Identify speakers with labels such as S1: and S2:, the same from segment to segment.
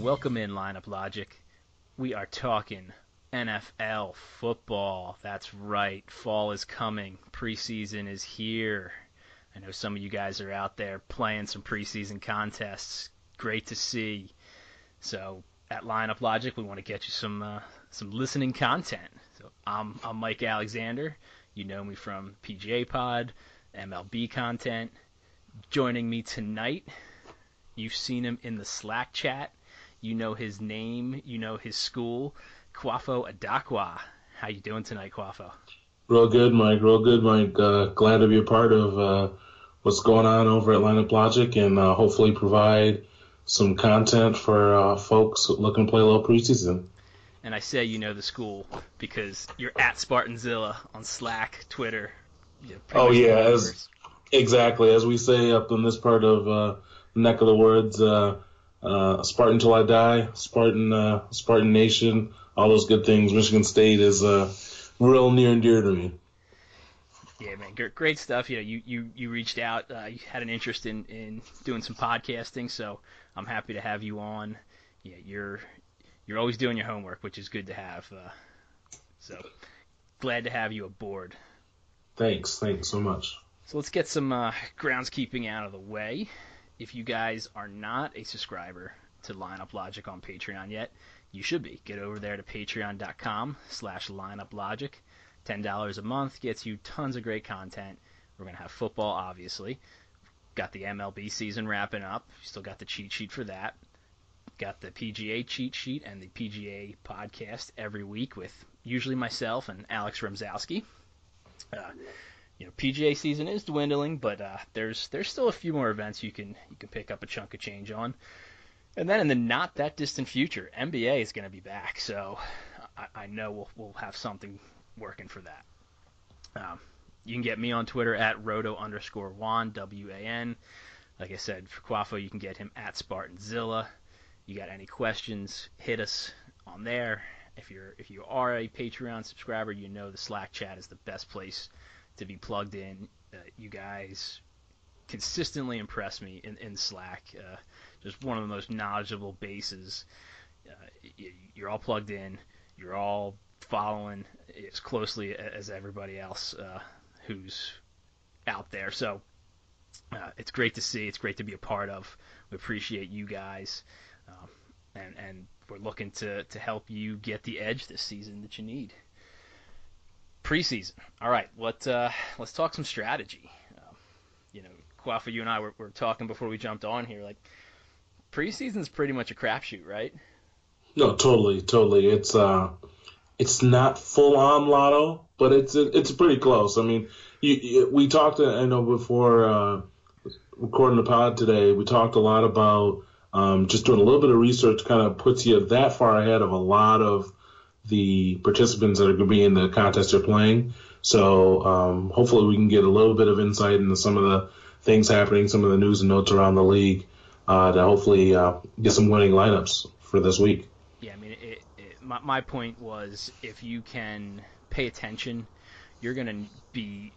S1: Welcome in, Lineup Logic. We are talking NFL football. That's right. Fall is coming. Preseason is here. I know some of you guys are out there playing some preseason contests. Great to see. So at Lineup Logic, we want to get you some listening content. So I'm Mike Alexander. You know me from PGA Pod, MLB content. Joining me tonight, you've seen him in the Slack chat. You know his name. You know his school. Kwafo Adakwa. How you doing tonight, Kwafo?
S2: Real good, Mike. Real good, Mike. Glad to be a part of what's going on over at Lineup Logic and hopefully provide some content for folks looking to play a little preseason.
S1: And I say you know the school because you're at Spartanzilla on Slack, Twitter.
S2: Oh, yeah. Exactly. As we say up in this part of neck of the woods, Spartan till I die, Spartan Nation, all those good things. Michigan State is real near and dear to me.
S1: Yeah, man, great stuff. You reached out. You had an interest in doing some podcasting, so I'm happy to have you on. Yeah, you're always doing your homework, which is good to have. So glad to have you aboard.
S2: Thanks so much.
S1: So let's get some groundskeeping out of the way. If you guys are not a subscriber to Lineup Logic on Patreon yet, you should be. Get over there to patreon.com/lineuplogic. $10 a month gets you tons of great content. We're going to have football, obviously. Got the MLB season wrapping up. Still got the cheat sheet for that. Got the PGA cheat sheet and the PGA podcast every week with usually myself and Alex Ramzowski. PGA season is dwindling, but there's still a few more events you can pick up a chunk of change on. And then in the not that distant future, NBA is going to be back, so I know we'll have something working for that. You can get me on Twitter at roto_Juan, WAN. Like I said, for Kwafo, you can get him at Spartanzilla. You got any questions, hit us on there. If you are a Patreon subscriber, you know the Slack chat is the best place to be plugged in. You guys consistently impress me in Slack. Just one of the most knowledgeable bases. You're all plugged in. You're all following as closely as everybody else who's out there. So it's great to see. It's great to be a part of. We appreciate you guys. And we're looking to help you get the edge this season that you need. Preseason. All right, let's talk some strategy. Kwafo, you and I were talking before we jumped on here. Like, preseason's pretty much a crapshoot, right?
S2: No, totally. It's not full on lotto, but it's pretty close. I mean, we talked. I know before recording the pod today, we talked a lot about just doing a little bit of research. Kind of puts you that far ahead of a lot of the participants that are going to be in the contest you're playing. So hopefully we can get a little bit of insight into some of the things happening, some of the news and notes around the league to hopefully get some winning lineups for this week.
S1: Yeah, I mean, my point was if you can pay attention, you're going to be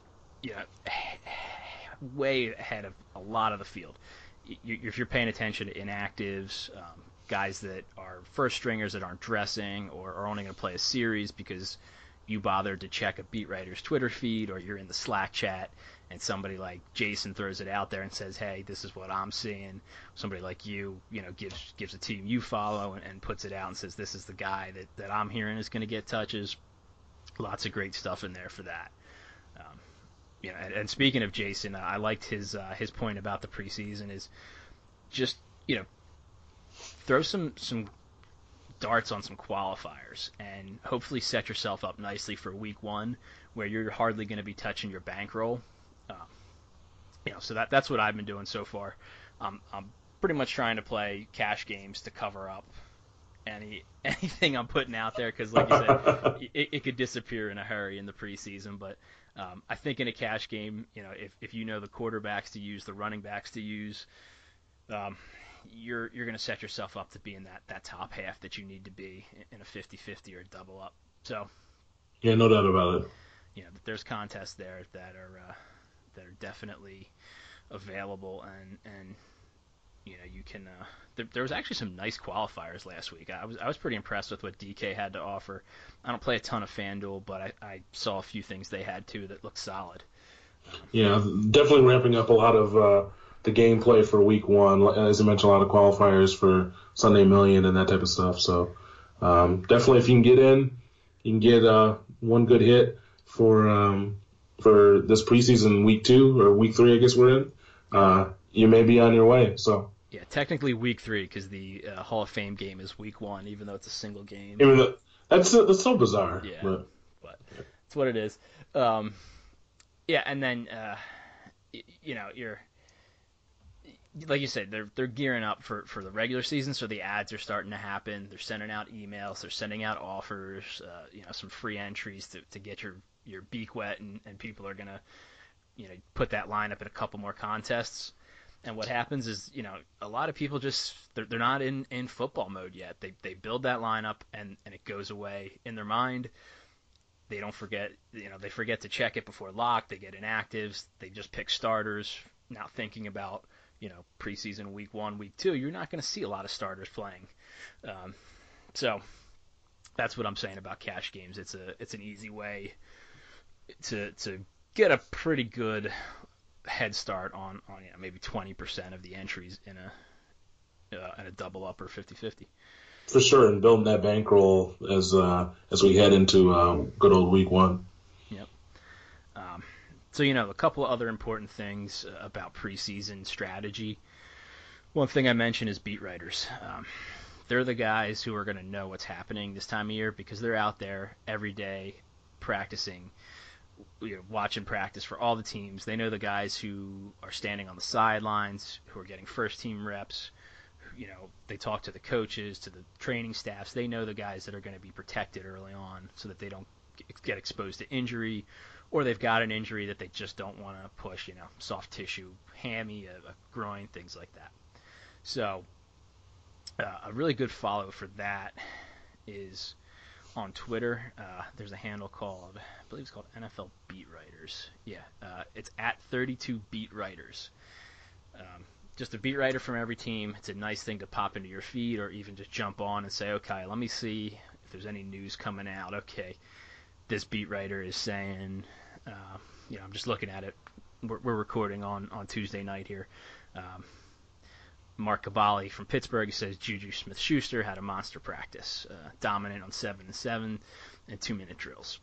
S1: way ahead of a lot of the field. If you're paying attention to inactives, guys that are first stringers that aren't dressing or are only going to play a series because you bothered to check a beat writer's Twitter feed or you're in the Slack chat and somebody like Jason throws it out there and says, hey, this is what I'm seeing. Somebody like you, gives a team you follow and puts it out and says, this is the guy that I'm hearing is going to get touches. Lots of great stuff in there for that. And speaking of Jason, I liked his point about the preseason is just, throw some darts on some qualifiers and hopefully set yourself up nicely for week one where you're hardly going to be touching your bankroll. So that's what I've been doing so far. I'm pretty much trying to play cash games to cover up anything I'm putting out there because, like you said, it could disappear in a hurry in the preseason. But I think in a cash game, if you know the quarterbacks to use, the running backs to use, you're going to set yourself up to be in that top half that you need to be in a 50-50 or double up. So
S2: yeah, no doubt about it.
S1: There's contests there that are definitely available, and you can. There was actually some nice qualifiers last week. I was pretty impressed with what DK had to offer. I don't play a ton of FanDuel, but I saw a few things they had too that looked solid.
S2: Yeah, definitely ramping up a lot of the gameplay for week one. As I mentioned, a lot of qualifiers for Sunday Million and that type of stuff. So definitely, if you can get in, you can get one good hit for this preseason week 2 or week 3, I guess we're in. You may be on your way. So
S1: Yeah, technically week 3 because the Hall of Fame game is week 1, even though it's a single game.
S2: even that's so bizarre.
S1: Yeah, but it's what it is. Yeah, and then you're like you said, they're gearing up for the regular season, so the ads are starting to happen. They're sending out emails, they're sending out offers, some free entries to get your beak wet, and people are gonna put that lineup in a couple more contests. And what happens is, a lot of people just they're not in football mode yet. They build that lineup and it goes away in their mind. They don't forget, they forget to check it before lock. They get inactives. They just pick starters, not thinking about, preseason week 1, week 2. You're not going to see a lot of starters playing. So that's what I'm saying about cash games. It's an easy way to get a pretty good head start on maybe 20% of the entries in a double up or 50-50.
S2: for sure, and building that bankroll as we head into good old week 1.
S1: Yep. So a couple of other important things about preseason strategy. One thing I mentioned is beat writers. They're the guys who are going to know what's happening this time of year because they're out there every day practicing, watching practice for all the teams. They know the guys who are standing on the sidelines, who are getting first team reps. They talk to the coaches, to the training staffs. They know the guys that are going to be protected early on so that they don't get exposed to injury, or they've got an injury that they just don't want to push, soft tissue, hammy, a groin, things like that. So a really good follow for that is on Twitter. There's a handle called, I believe it's called NFL Beat Writers. Yeah, it's at 32 Beat Writers. Just a beat writer from every team. It's a nice thing to pop into your feed or even just jump on and say, okay, let me see if there's any news coming out. Okay, this beat writer is saying, I'm just looking at it. We're recording on Tuesday night here. Mark Caballi from Pittsburgh says Juju Smith-Schuster had a monster practice, dominant on 7-7 and 2-minute drills.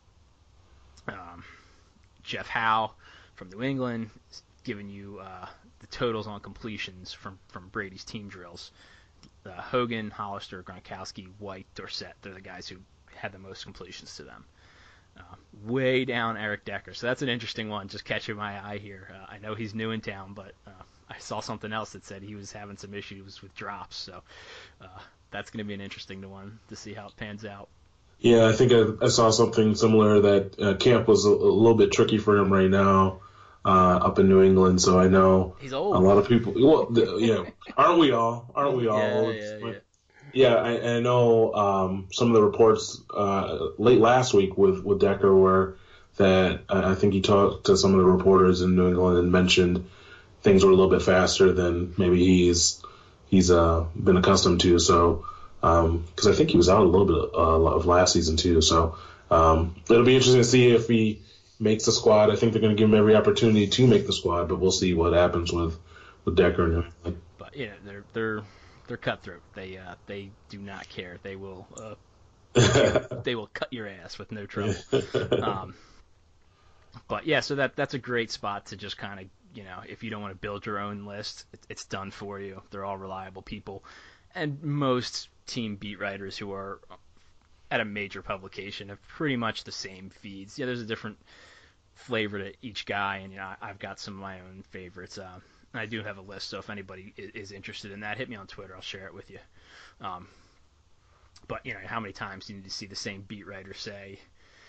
S1: Jeff Howe from New England is giving you the totals on completions from Brady's team drills. Hogan, Hollister, Gronkowski, White, Dorsett, they're the guys who had the most completions to them. Way down Eric Decker. So that's an interesting one, just catching my eye here. I know he's new in town, but I saw something else that said he was having some issues with drops. So that's going to be an interesting one to see how it pans out.
S2: Yeah, I think I saw something similar that camp was a little bit tricky for him right now up in New England. So I know
S1: he's old.
S2: A lot of people. Well, aren't we all? Aren't we all? Yeah, I know some of the reports late last week with Decker were that I think he talked to some of the reporters in New England and mentioned things were a little bit faster than maybe he's been accustomed to. So because I think he was out a little bit of last season too. So it'll be interesting to see if he makes the squad. I think they're going to give him every opportunity to make the squad, but we'll see what happens with Decker and everything.
S1: But they're cutthroat. They do not care. They will they will cut your ass with no trouble. But yeah, so that's a great spot to just kind of, if you don't want to build your own list, it's done for you. They're all reliable people, and most team beat writers who are at a major publication have pretty much the same feeds. Yeah, there's a different flavor to each guy, and I've got some of my own favorites. I do have a list, so if anybody is interested in that, hit me on Twitter. I'll share it with you. But how many times do you need to see the same beat writer say,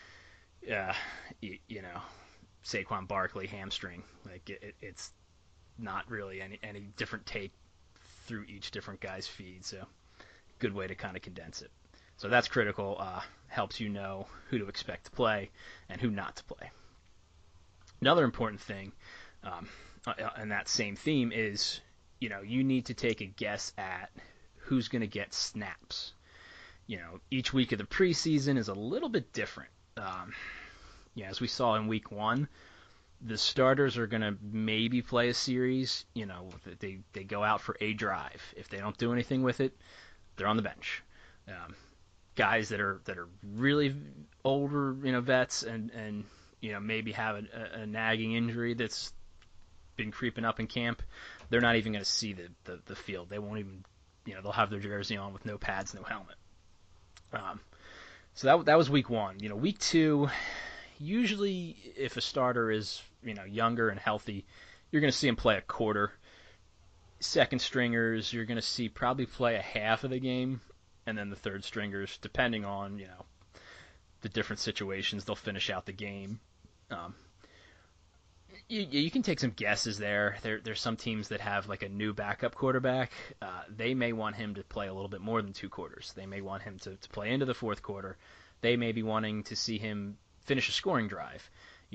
S1: Saquon Barkley hamstring? Like it's not really any different take through each different guy's feed. So good way to kind of condense it. So that's critical. Helps you know who to expect to play and who not to play. Another important thing, and that same theme is you need to take a guess at who's going to get snaps. Each week of the preseason is a little bit different. As we saw in week 1, the starters are going to maybe play a series. They go out for a drive. If they don't do anything with it, they're on the bench. Guys that are really older, vets and maybe have a nagging injury that's been creeping up in camp, they're not even going to see the field. They won't even, they'll have their jersey on with no pads, no helmet. So that was week 1. Week 2, usually if a starter is, younger and healthy, you're going to see him play a quarter. Second stringers, you're going to see probably play a half of the game, and then the third stringers, depending on, the different situations, they'll finish out the game. You can take some guesses there. There's some teams that have like a new backup quarterback. They may want him to play a little bit more than 2 quarters. They may want him to play into the fourth quarter. They may be wanting to see him finish a scoring drive.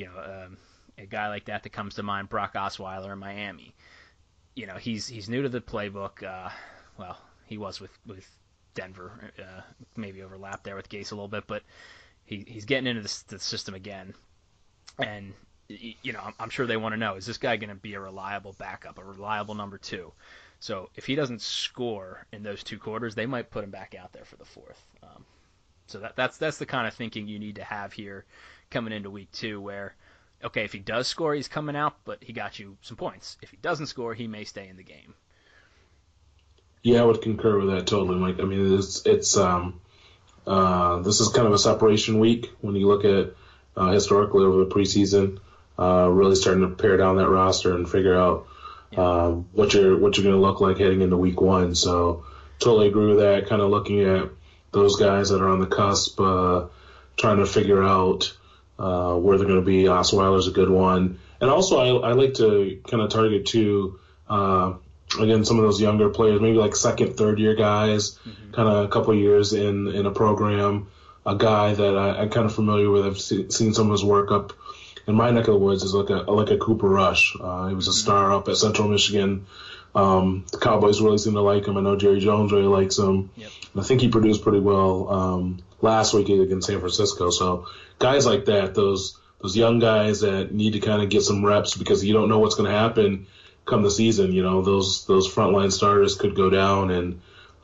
S1: A guy like that comes to mind, Brock Osweiler in Miami. He's new to the playbook. He was with Denver, maybe overlapped there with Gase a little bit, but he's getting into the system again. And I'm sure they want to know, is this guy going to be a reliable backup, a reliable number 2? So if he doesn't score in those 2 quarters, they might put him back out there for the fourth. So that's the kind of thinking you need to have here coming into week 2, where, okay, if he does score, he's coming out, but he got you some points. If he doesn't score, he may stay in the game.
S2: Yeah, I would concur with that totally, Mike. I mean, it's this is kind of a separation week when you look at historically over the preseason, really starting to pare down that roster and figure out what you're going to look like heading into week 1. So totally agree with that. Kind of looking at those guys that are on the cusp, trying to figure out where they're going to be. Osweiler's a good one, and also I like to kind of target too. Again, some of those younger players, maybe like second, third year guys, kind of a couple of years in a program. A guy that I'm kind of familiar with. I've seen some of his work up in my neck of the woods is like a Cooper Rush. He was a star up at Central Michigan. The Cowboys really seem to like him. I know Jerry Jones really likes him.
S1: Yep.
S2: And I think he produced pretty well last week against San Francisco. So guys like that, those young guys that need to kind of get some reps because you don't know what's going to happen come the season. Those frontline starters could go down, and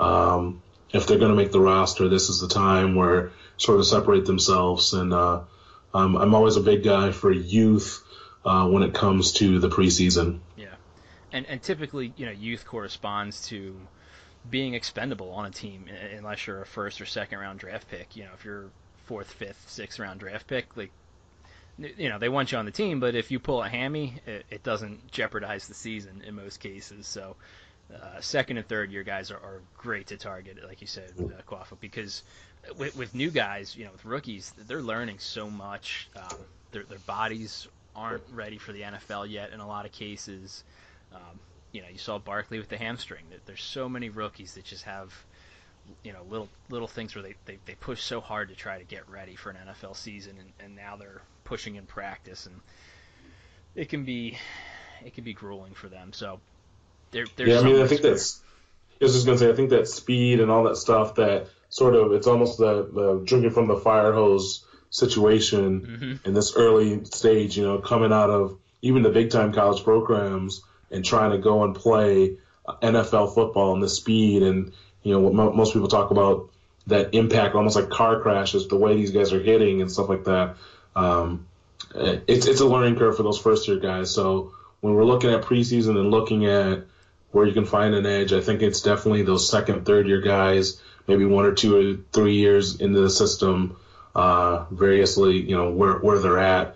S2: if they're going to make the roster, this is the time where sort of separate themselves. And I'm always a big guy for youth when it comes to the preseason.
S1: Yeah, and typically, youth corresponds to being expendable on a team, unless you're a first or second round draft pick. If you're fourth, fifth, sixth round draft pick, they want you on the team, but if you pull a hammy, it doesn't jeopardize the season in most cases. So second and third year guys are great to target, like you said, Quafa, because with new guys, with rookies, they're learning so much. Their bodies aren't ready for the NFL yet in a lot of cases. You saw Barkley with the hamstring. There's so many rookies that just have little things where they push so hard to try to get ready for an NFL season, and now they're pushing in practice, and it can be grueling for them. So there's
S2: I think that's. I was just gonna say, I think that speed and all that stuff, that sort of, it's almost the drinking from the fire hose situation in this early stage. Coming out of even the big time college programs and trying to go and play NFL football and the speed and what most people talk about, that impact, almost like car crashes, the way these guys are hitting and stuff like that. It's a learning curve for those first year guys. So when we're looking at preseason and looking at where you can find an edge, I think it's definitely those second, third year guys, maybe 1 or 2 or 3 years into the system, variously, where they're at.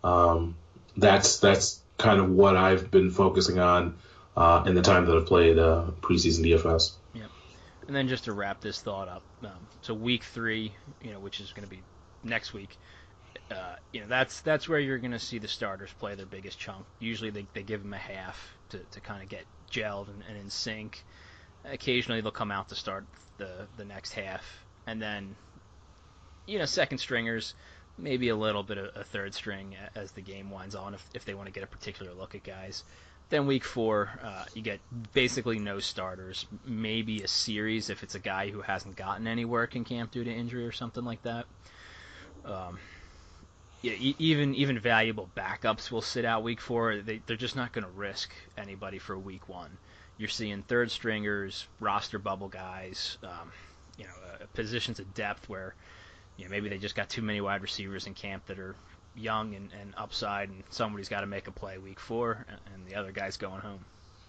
S2: That's kind of what I've been focusing on in the time that I've played preseason DFS.
S1: Yep. And then just to wrap this thought up, so week 3, which is going to be next week, that's where you're going to see the starters play their biggest chunk. Usually they give them a half to kind of get gelled and in sync. Occasionally they'll come out to start the next half, and then second stringers, maybe a little bit of a third string as the game winds on if they want to get a particular look at guys. Then week 4, you get basically no starters, maybe a series if it's a guy who hasn't gotten any work in camp due to injury or something like that. Yeah, even valuable backups will sit out week 4. They're just not going to risk anybody for week 1. You're seeing third stringers, roster bubble guys, positions of depth where maybe they just got too many wide receivers in camp that are young and upside, and somebody's got to make a play week 4, and the other guy's going home.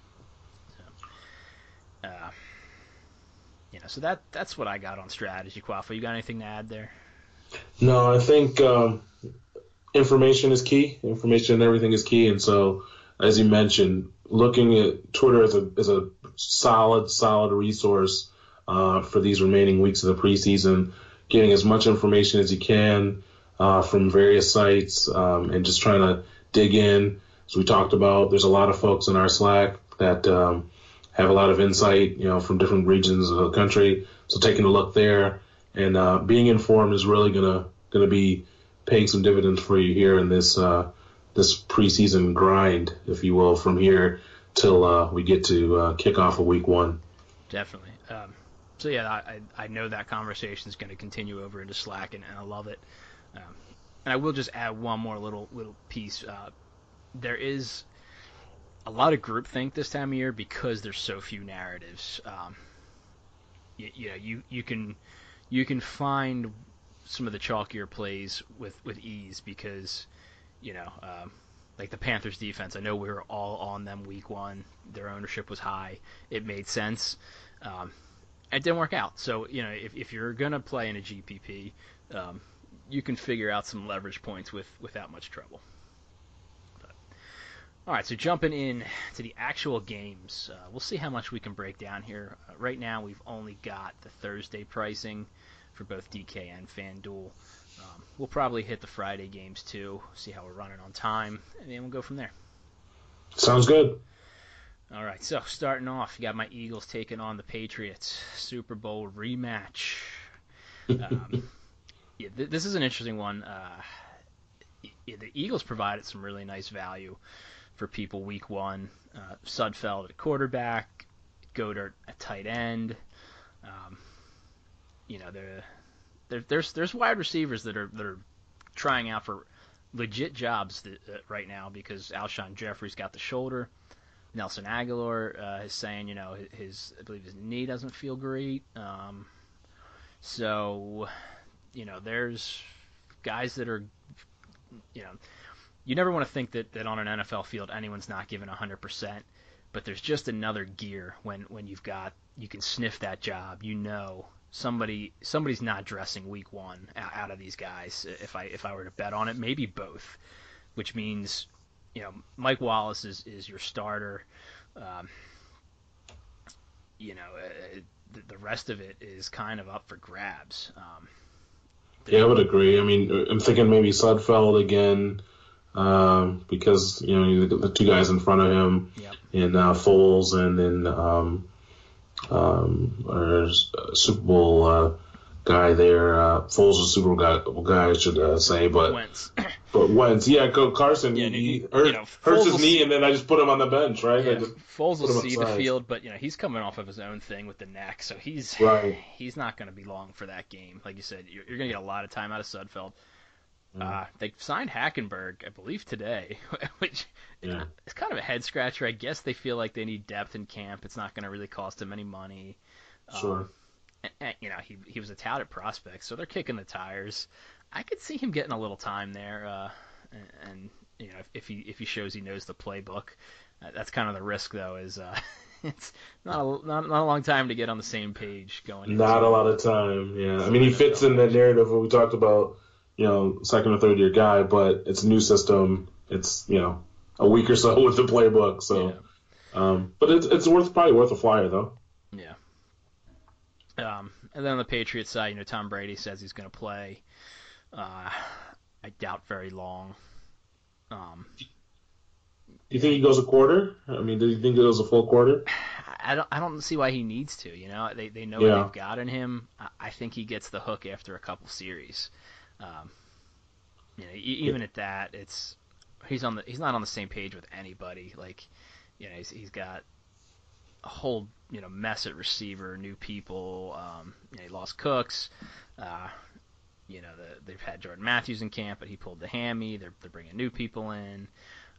S1: So that's what I got on strategy. Quafa, you got anything to add there?
S2: No, I think information is key. Information and everything is key, and so as you mentioned, looking at Twitter as a solid resource for these remaining weeks of the preseason, getting as much information as you can from various sites, and just trying to dig in. As we talked about, there's a lot of folks in our Slack that have a lot of insight, from different regions of the country. So taking a look there and being informed is really gonna be paying some dividends for you here in this preseason grind, if you will, from here till we get to kick off of week 1.
S1: Definitely. So yeah, I know that conversation is going to continue over into Slack, and I love it. And I will just add one more little piece. There is a lot of groupthink this time of year because there's so few narratives. You can find some of the chalkier plays with ease because like the Panthers defense. I know we were all on them week 1. Their ownership was high. It made sense. It didn't work out. So, if you're going to play in a GPP, you can figure out some leverage points without much trouble. All right, so jumping in to the actual games, we'll see how much we can break down here. Right now, we've only got the Thursday pricing for both DK and FanDuel. We'll probably hit the Friday games too, see how we're running on time, and then we'll go from there.
S2: Sounds good.
S1: All right, so starting off, you got my Eagles taking on the Patriots. Super Bowl rematch. This is an interesting one. The Eagles provided some really nice value for people week 1. Sudfeld at quarterback, Goddard at tight end. There's wide receivers that are trying out for legit jobs right now because Alshon Jeffrey's got the shoulder. Nelson Aguilar is saying, I believe his knee doesn't feel great. There's guys that are, you never want to think that on an NFL field anyone's not giving 100%, but there's just another gear when you can sniff that job. Somebody's not dressing week 1 out of these guys. If I were to bet on it, maybe both, which means Mike Wallace is your starter. The rest of it is kind of up for grabs.
S2: Yeah, I would agree. I mean, I'm thinking maybe Sudfeld again because the two guys in front of him,
S1: yep.
S2: And Foles, and then our Super Bowl guy there. Foles is a Super Bowl guy, I should say, but
S1: Wentz.
S2: But Wentz, yeah, Carson,
S1: yeah,
S2: he hurts his knee, and then I just put him on the bench, right?
S1: Yeah, Foles will see the field, but he's coming off of his own thing with the neck, so he's not going to be long for that game. Like you said, you're going to get a lot of time out of Sudfeld. They signed Hackenberg, I believe, today, which is kind of a head scratcher. I guess they feel like they need depth in camp. It's not going to really cost them any money.
S2: Sure.
S1: And he was a touted prospect, so they're kicking the tires. I could see him getting a little time there, and if he shows he knows the playbook, that's kind of the risk though. Is it's not a long time to get on the same page going.
S2: Not a lot of time, yeah. I mean, he fits in that narrative when we talked about second or third year guy, but it's a new system. It's a week or so with the playbook, so. Yeah. But it's probably worth a flyer though.
S1: Yeah. And then on the Patriots side, Tom Brady says he's going to play. I doubt very long.
S2: Do you think he goes a quarter? I mean, do you think he goes a full quarter?
S1: I don't see why he needs to. They know what they've got in him. I think he gets the hook after a couple series. Even at that, he's not on the same page with anybody. Like, He's got a whole mess at receiver, new people. He lost Cooks. They've had Jordan Matthews in camp, but he pulled the hammy. They're bringing new people in.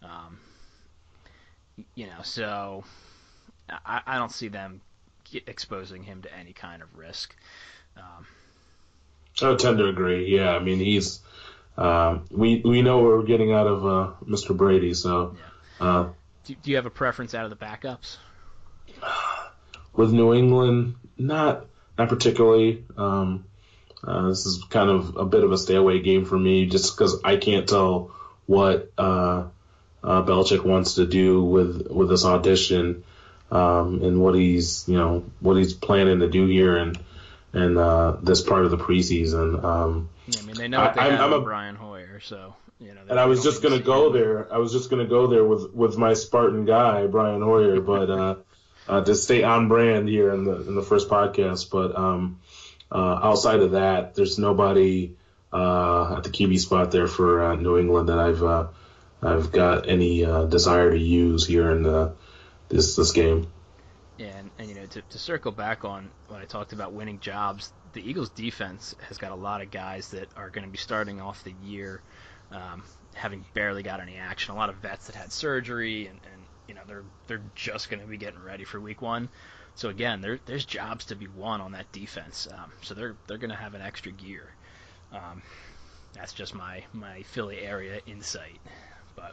S1: So I don't see them exposing him to any kind of risk.
S2: I would tend to agree. Yeah, I mean he's we know what we're getting out of Mr. Brady. So
S1: do you have a preference out of the backups?
S2: With New England, not particularly. This is kind of a bit of a stay away game for me, just because I can't tell what Belichick wants to do with this audition and what he's planning to do here and this part of the preseason.
S1: They know what they have with Brian Hoyer, so
S2: and I was just going to go there. I was just going to go there with my Spartan guy, Brian Hoyer, but to stay on brand here in the first podcast. But outside of that, there's nobody at the QB spot there for New England that I've got any desire to use here in this game.
S1: Yeah, and to circle back on what I talked about winning jobs, the Eagles' defense has got a lot of guys that are going to be starting off the year having barely got any action. A lot of vets that had surgery, and they're just going to be getting ready for Week 1. So again, there's jobs to be won on that defense. So they're going to have an extra gear. That's just my Philly area insight. But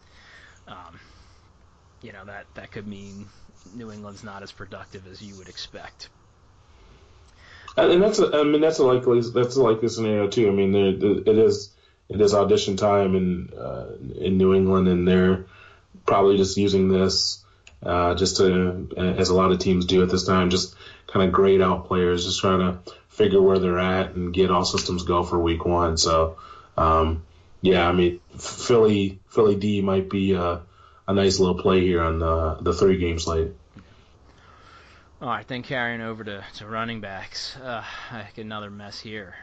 S1: that could mean New England's not as productive as you would expect.
S2: And that's a likely scenario too. I mean, it is audition time in New England, and they're probably just using this just to, as a lot of teams do at this time, just kind of grade out players, just trying to figure where they're at and get all systems go for Week 1. So, I mean, Philly D might be a nice little play here on the 3-game slate.
S1: All right, then carrying over to running backs. Another mess here.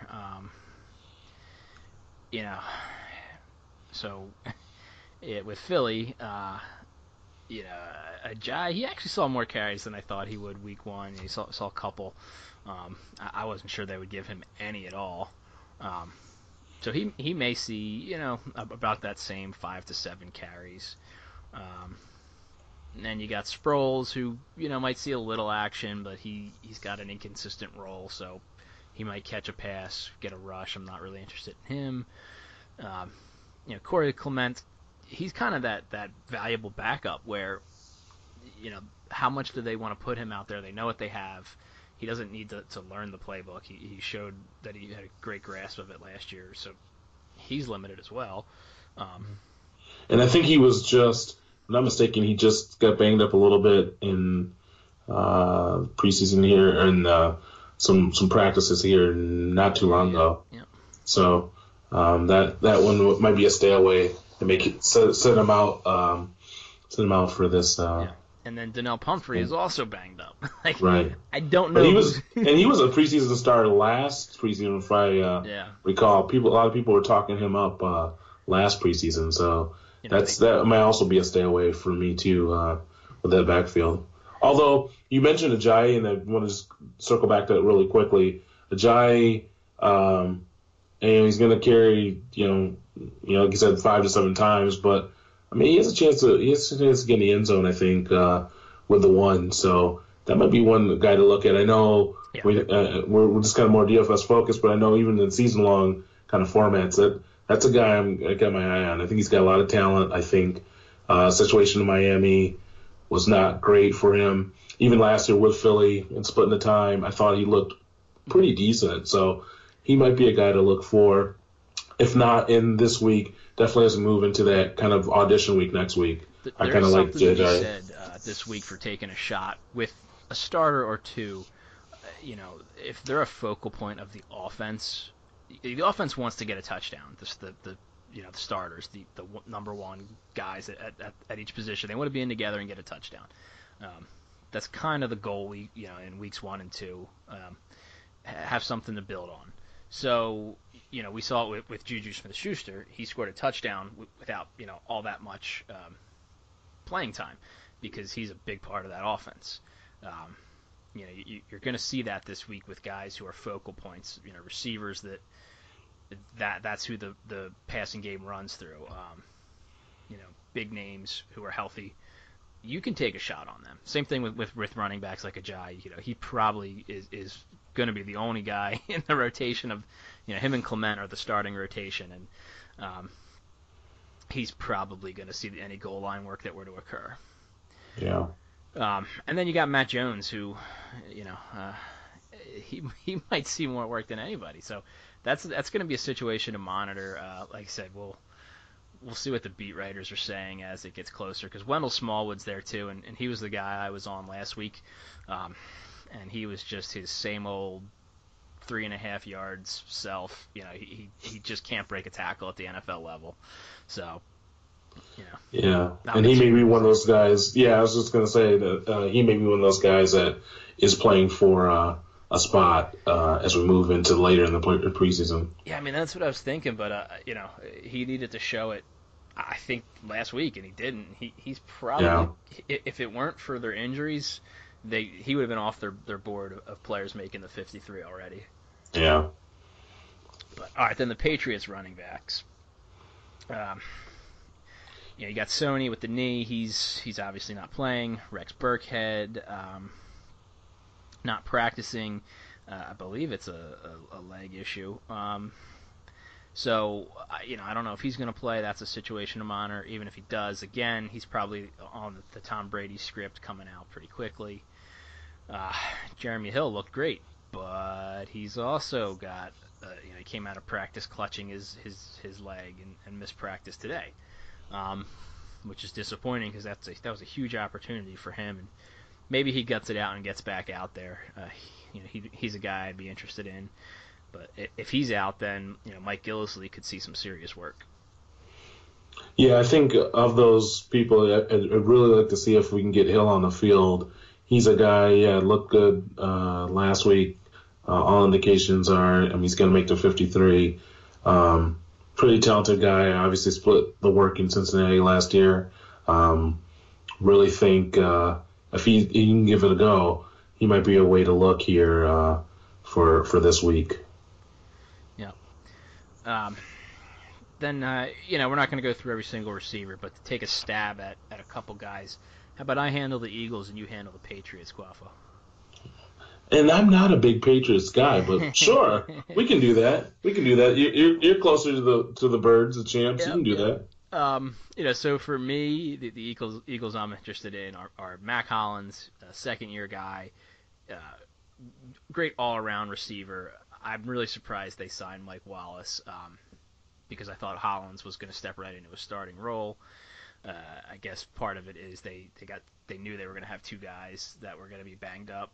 S1: So with Philly, Ajayi, he actually saw more carries than I thought he would Week 1. He saw a couple. I wasn't sure they would give him any at all. So he may see, about that same 5 to 7 carries. And then you got Sproles, who, might see a little action, but he's got an inconsistent role, so he might catch a pass, get a rush. I'm not really interested in him. Corey Clement, he's kind of that valuable backup where, how much do they want to put him out there? They know what they have. He doesn't need to learn the playbook. He showed that he had a great grasp of it last year, so he's limited as well.
S2: And I think he was just, if I'm not mistaken, he just got banged up a little bit in preseason here and some practices here not too long ago.
S1: Yeah.
S2: So that one might be a stay away to make it set him out for this.
S1: And then Donnell Pumphrey is also banged up.
S2: Right.
S1: I don't know.
S2: But he was a preseason starter last preseason, if I recall. A lot of people were talking him up last preseason, so that might also be a stay away for me too with that backfield. Although you mentioned Ajayi, and I want to just circle back to it really quickly. Ajayi, and he's going to carry, like you said, 5 to 7 times, but I mean, he has a chance to get in the end zone, I think, with the 1. So that might be one guy to look at. I know we're just kind of more DFS focused, but I know even in season-long kind of formats, that's a guy I got my eye on. I think he's got a lot of talent. I think situation in Miami was not great for him. Even last year with Philly and splitting the time, I thought he looked pretty decent. So he might be a guy to look for. If not in this week, definitely has to move into that kind of audition week next week. I kind of like
S1: JJ. Said this week for taking a shot with a starter or two. If they're a focal point of the offense wants to get a touchdown. The starters, the number one guys at each position, they want to be in together and get a touchdown. That's kind of the goal. In weeks 1 and 2, have something to build on. So. We saw it with Juju Smith-Schuster. He scored a touchdown without, all that much playing time. because he's a big part of that offense. You're going to see that this week with guys who are focal points, receivers that's who the passing game runs through. Big names who are healthy. You can take a shot on them. Same thing with running backs like Ajayi. He probably is going to be the only guy in the rotation of, him and Clement are the starting rotation, and he's probably going to see any goal line work that were to occur.
S2: Yeah.
S1: And then you got Matt Jones, who, he might see more work than anybody. So that's going to be a situation to monitor. Like I said, we'll see what the beat writers are saying as it gets closer, because Wendell Smallwood's there too, and he was the guy I was on last week, and he was just his same old 3.5 yards self. He just can't break a tackle at the NFL level. So,
S2: yeah, and he may be one of those guys. Yeah, I was just gonna say that he may be one of those guys that is playing for a spot as we move into later in the preseason.
S1: Yeah, I mean, that's what I was thinking, but he needed to show it, I think, last week, and he didn't. He's probably, if it weren't for their injuries, he would have been off their board of players making the 53 already.
S2: Yeah.
S1: But all right, then the Patriots running backs. You got Sony with the knee. He's obviously not playing. Rex Burkhead not practicing. I believe it's a leg issue. So I don't know if he's going to play. That's a situation to monitor. Even if he does, again, he's probably on the Tom Brady script coming out pretty quickly. Jeremy Hill looked great, but he's also got he came out of practice clutching his leg and missed practice today, which is disappointing because that was a huge opportunity for him, and maybe he guts it out and gets back out there. He's a guy I'd be interested in, but if he's out, then Mike Gillislee could see some serious work.
S2: Yeah, I think of those people, I'd really like to see if we can get Hill on the field. He's a guy, looked good last week. All indications are, he's going to make the 53. Pretty talented guy. Obviously split the work in Cincinnati last year. Really think if he can give it a go, he might be a way to look here for this week.
S1: Yeah. Then, we're not going to go through every single receiver, but to take a stab at a couple guys, how about I handle the Eagles and you handle the Patriots, Guafo?
S2: And I'm not a big Patriots guy, but sure, we can do that. You're closer to the Birds, the champs. You can do
S1: that. So for me, the Eagles I'm interested in are Mac Hollins, a second-year guy, great all-around receiver. I'm really surprised they signed Mike Wallace because I thought Hollins was going to step right into a starting role. I guess part of it is they knew they were going to have two guys that were going to be banged up.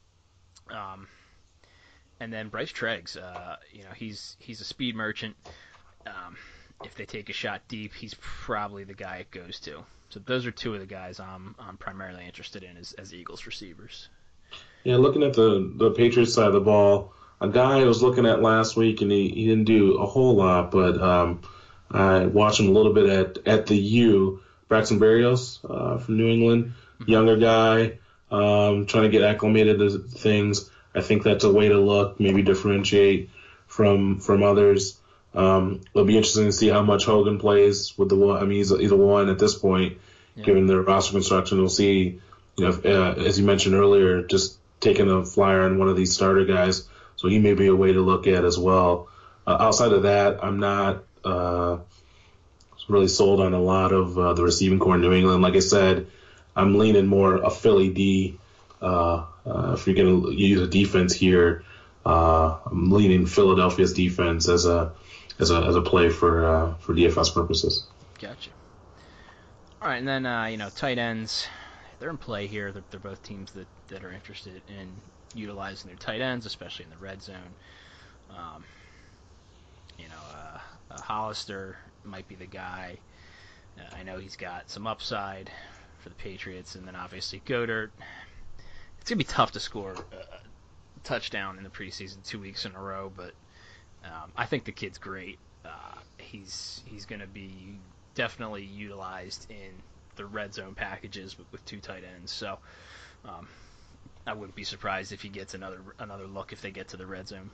S1: And then Bryce Treggs, he's a speed merchant. If they take a shot deep, he's probably the guy it goes to. So those are two of the guys I'm primarily interested in as Eagles receivers.
S2: Yeah, looking at the Patriots side of the ball, a guy I was looking at last week, and he didn't do a whole lot, but I watched him a little bit at the U. Braxton Berrios from New England, younger guy, trying to get acclimated to things. I think that's a way to look, maybe differentiate from others. It'll be interesting to see how much Hogan plays with the one. He's a one at this point, given the roster construction. We'll see, as you mentioned earlier, just taking a flyer on one of these starter guys. So he may be a way to look at as well. Outside of that, I'm not really sold on a lot of the receiving core in New England. Like I said, I'm leaning more a Philly D. If you're going to use a defense here, I'm leaning Philadelphia's defense as a play for DFS purposes.
S1: Gotcha. All right, and then tight ends, they're in play here. They're both teams that are interested in utilizing their tight ends, especially in the red zone. Hollister might be the guy. I know he's got some upside for the Patriots, and then obviously Goddard. It's gonna be tough to score a touchdown in the preseason 2 weeks in a row, but I think the kid's great. He's gonna be definitely utilized in the red zone packages with two tight ends. So I wouldn't be surprised if he gets another look if they get to the red zone.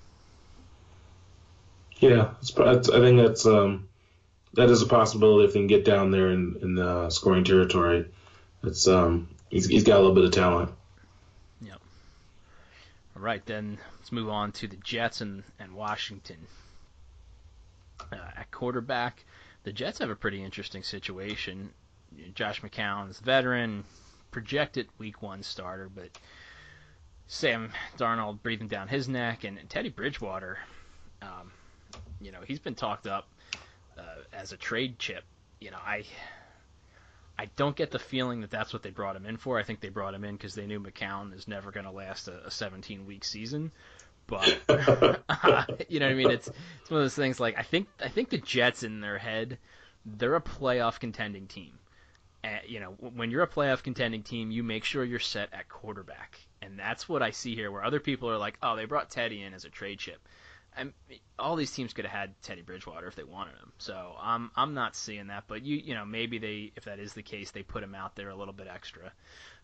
S2: Yeah, I think that is a possibility if they can get down there in the scoring territory. It's he's got a little bit of talent.
S1: Yep. All right, then let's move on to the Jets and Washington. At quarterback, the Jets have a pretty interesting situation. Josh McCown is a veteran, projected Week 1 starter, but Sam Darnold breathing down his neck, and Teddy Bridgewater, he's been talked up as a trade chip. I don't get the feeling that that's what they brought him in for. I think they brought him in because they knew McCown is never going to last a 17-week season. But you know what I mean? It's one of those things. Like I think the Jets in their head, they're a playoff contending team. When you're a playoff contending team, you make sure you're set at quarterback, and that's what I see here. Where other people are like, oh, they brought Teddy in as a trade chip. And all these teams could have had Teddy Bridgewater if they wanted him. So I'm not seeing that. But maybe if that is the case, they put him out there a little bit extra.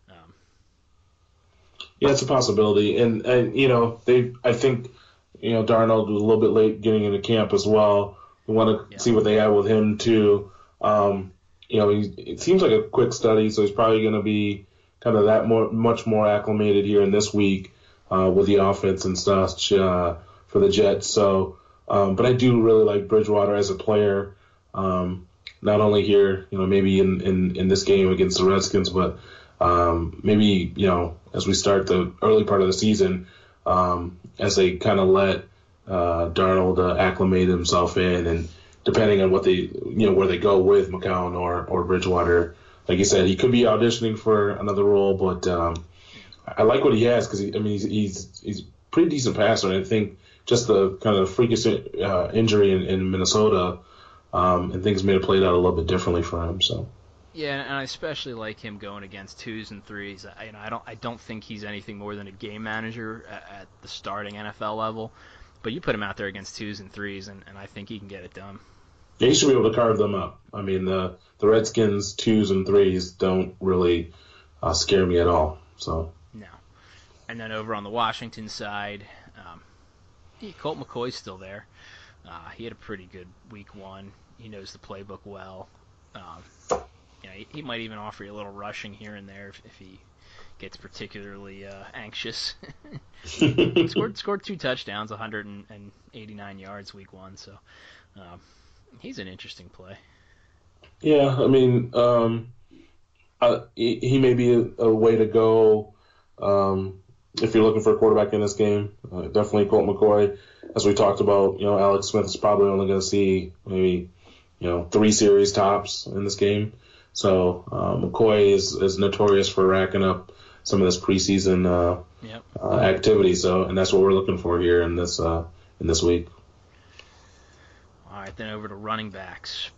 S2: Yeah, it's a possibility, and I think Darnold was a little bit late getting into camp as well. We want to see what they have with him too. It seems like a quick study, so he's probably going to be kind of much more acclimated here in this week with the offense and stuff for the Jets. So, but I do really like Bridgewater as a player. Not only here, maybe in this game against the Redskins, but maybe as we start the early part of the season, as they kind of let Darnold acclimate himself in, and depending on what where they go with McCown or Bridgewater, like you said, he could be auditioning for another role, but I like what he has because he's a pretty decent passer. And I think just the kind of freakish injury in Minnesota, and things may have played out a little bit differently for him. So.
S1: Yeah, and I especially like him going against 2s and 3s. I don't think he's anything more than a game manager at the starting NFL level, but you put him out there against 2s and 3s, and I think he can get it done.
S2: Yeah, he should be able to carve them up. I mean, the Redskins 2s and 3s don't really scare me at all. So.
S1: No. And then over on the Washington side, Colt McCoy's still there. He had a pretty good Week 1. He knows the playbook well. He might even offer you a little rushing here and there if he gets particularly anxious. scored 2 touchdowns, 189 yards Week 1. So he's an interesting play.
S2: Yeah, I mean, he may be a way to go if you're looking for a quarterback in this game. Definitely Colt McCoy. As we talked about, Alex Smith is probably only going to see maybe 3 series tops in this game. So McCoy is notorious for racking up some of this preseason activity. So, and that's what we're looking for here in this week.
S1: All right, then over to running backs.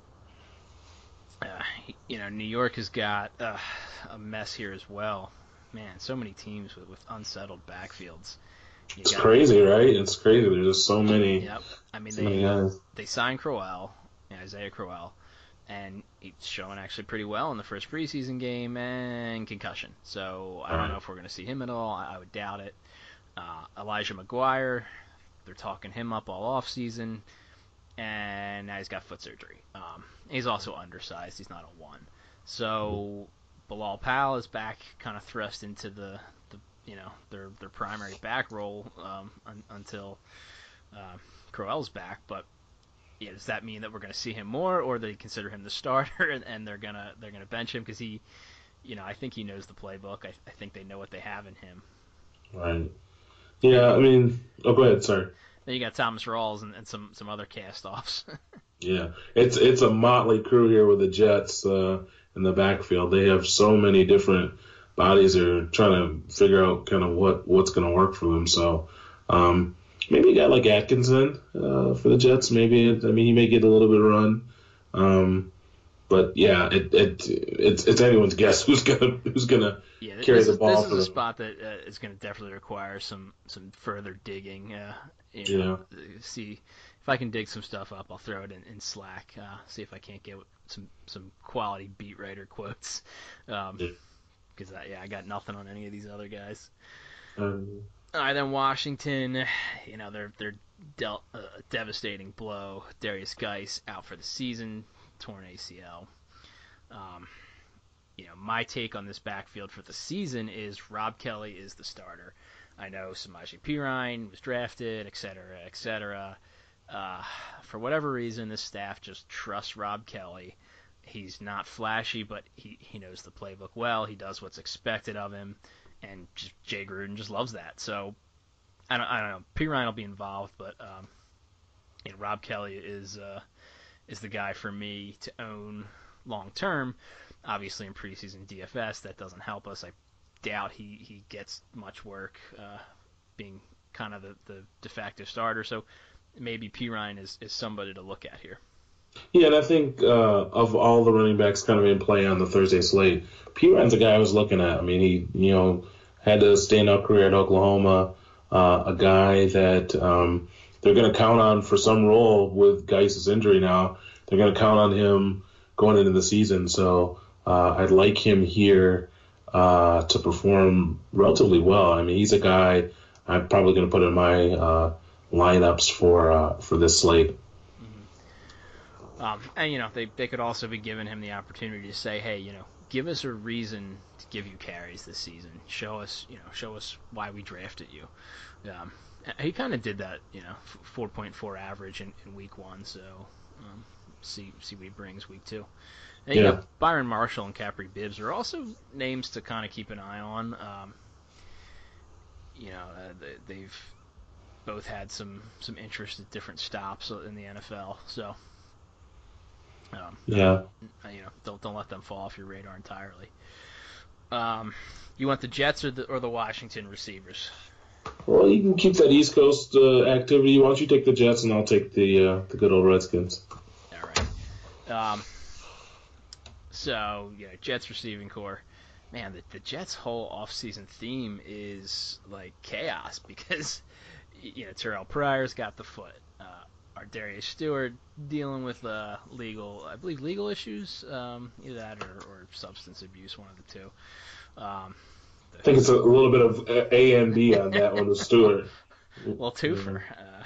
S1: New York has got a mess here as well. Man, so many teams with unsettled backfields.
S2: It's crazy, right? It's crazy. There's just so many.
S1: Yep. I mean, they signed Crowell, Isaiah Crowell, and he's showing actually pretty well in the first preseason game and concussion. So I don't know if we're going to see him at all. I would doubt it. Elijah McGuire, they're talking him up all off season, and now he's got foot surgery. He's also undersized. He's not a 1. So Bilal Powell is back, kind of thrust into their primary back role until Crowell's back. But does that mean that we're going to see him more, or they consider him the starter and they're gonna bench him because he, I think he knows the playbook. I think they know what they have in him.
S2: Right. Yeah. I mean, go ahead, sir.
S1: Then you got Thomas Rawls and some other cast-offs.
S2: Yeah, it's a motley crew here with the Jets in the backfield. They have so many different bodies. They're trying to figure out kind of what's going to work for them. So maybe a guy like Atkinson for the Jets. Maybe he may get a little bit of run. But yeah, it's anyone's guess who's gonna carry the ball.
S1: This is a spot that is going to definitely require some further digging. See if I can dig some stuff up, I'll throw it in Slack. See if I can't get some quality beat writer quotes. Because I got nothing on any of these other guys. All right, then Washington, they're dealt a devastating blow. Darius Geis out for the season, torn ACL. My take on this backfield for the season is Rob Kelly is the starter. I know Samaje Perine was drafted, et cetera. For whatever reason, this staff just trusts Rob Kelly. He's not flashy, but he knows the playbook well. He does what's expected of him, and Jay Gruden just loves that. So I don't know. Perine will be involved, but Rob Kelly is the guy for me to own long term. Obviously, in preseason DFS, that doesn't help us. I doubt he gets much work, being kind of the de facto starter. So maybe Perine is somebody to look at here.
S2: Yeah, and I think of all the running backs kind of in play on the Thursday slate, Perine's a guy I was looking at. I mean, he had a standout career at Oklahoma, a guy that they're going to count on for some role with Geis' injury now. They're going to count on him going into the season. So I'd like him here to perform relatively well. I mean, he's a guy I'm probably going to put in my lineups for this slate.
S1: And they could also be giving him the opportunity to say, hey, give us a reason to give you carries this season. Show us why we drafted you. He kind of did that, 4.4 average in week 1. So see what he brings week 2. And, Byron Marshall and Capri Bibbs are also names to kind of keep an eye on. They've both had some interest at different stops in the NFL. So. Don't let them fall off your radar entirely. You want the Jets or the Washington receivers?
S2: Well, you can keep that East Coast activity. Why don't you take the Jets and I'll take the good old Redskins.
S1: All right. Jets receiving core. Man, the Jets' whole offseason theme is like chaos because Terrell Pryor's got the foot. Darius Stewart dealing with legal issues, either that or substance abuse, one of the two.
S2: I think it's a little bit of A and B on that one with Stewart.
S1: Well, twofer.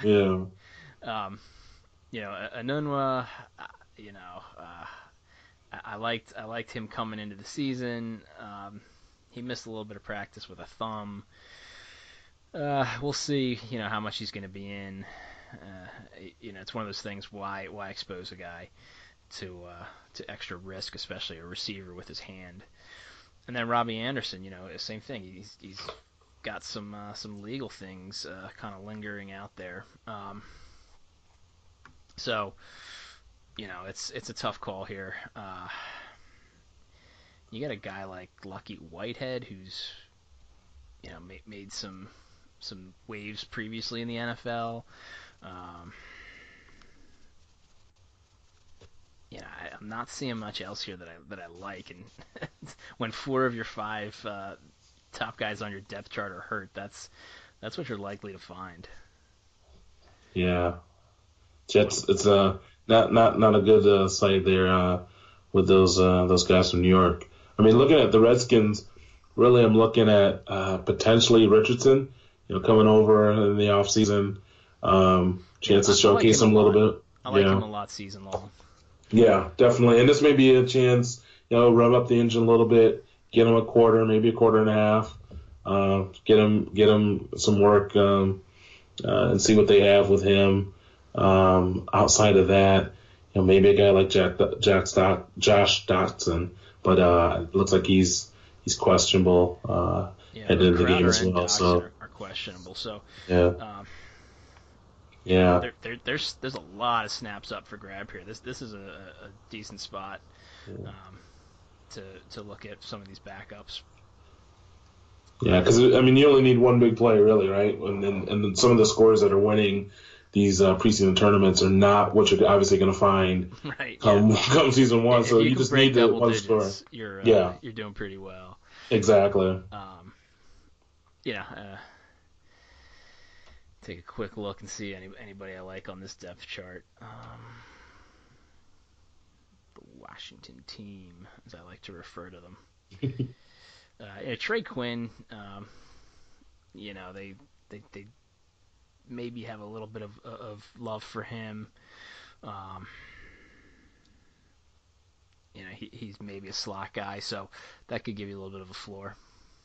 S1: Enunwa, I liked him coming into the season. He missed a little bit of practice with a thumb. We'll see, how much he's going to be in. It's one of those things. Why expose a guy to extra risk, especially a receiver with his hand? And then Robbie Anderson, same thing. He's got some legal things kind of lingering out there. So it's a tough call here. You got a guy like Lucky Whitehead who's made some waves previously in the NFL. I'm not seeing much else here that I like. And when 4 of your 5 top guys on your depth chart are hurt, that's what you're likely to find.
S2: Yeah, Jets. It's not a good sight there with those guys from New York. I mean, looking at the Redskins, really, I'm looking at potentially Richardson. Coming over in the offseason. Chance to showcase him a little bit.
S1: I like him a lot season long.
S2: Yeah, definitely. And this may be a chance, rev up the engine a little bit, get him a quarter, maybe a quarter and a half, get him some work, and see what they have with him. Outside of that, maybe a guy like Josh Doctson, but it looks like he's questionable heading into the game as well. So
S1: are questionable. So there's a lot of snaps up for grab here. This is a decent spot to look at some of these backups.
S2: Yeah, because you only need one big play, really, right? And then some of the scores that are winning these preseason tournaments are not what you're obviously going to find come season 1. So you just need the one score.
S1: You're doing pretty well. take a quick look and see anybody I like on this depth chart. The Washington team, as I like to refer to them. Trey Quinn, they maybe have a little bit of love for him. He's maybe a slot guy, so that could give you a little bit of a floor.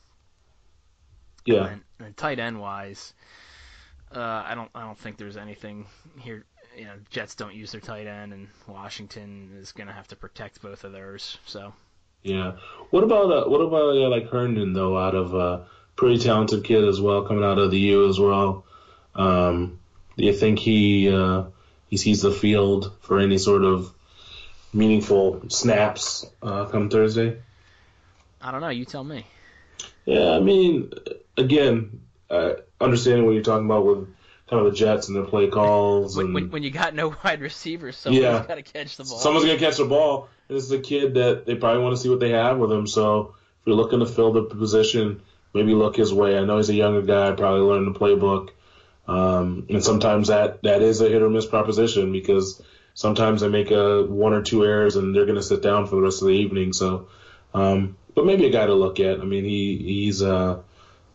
S2: Yeah.
S1: And tight end wise, I don't think there's anything here. Jets don't use their tight end, and Washington is going to have to protect both of theirs. So.
S2: Yeah. What about like Herndon though? Out of pretty talented kid as well, coming out of the U as well. Do you think he sees the field for any sort of meaningful snaps come Thursday?
S1: I don't know. You tell me.
S2: Yeah, I mean, again, understanding what you're talking about with kind of the Jets and their play calls.
S1: When you got no wide receivers, someone's got to catch the ball.
S2: Someone's going to catch the ball. This is a kid that they probably want to see what they have with him. So if you're looking to fill the position, maybe look his way. I know he's a younger guy, probably learning the playbook. And sometimes that is a hit or miss proposition because sometimes they make one or two errors and they're going to sit down for the rest of the evening. So, but maybe a guy to look at. I mean, he's a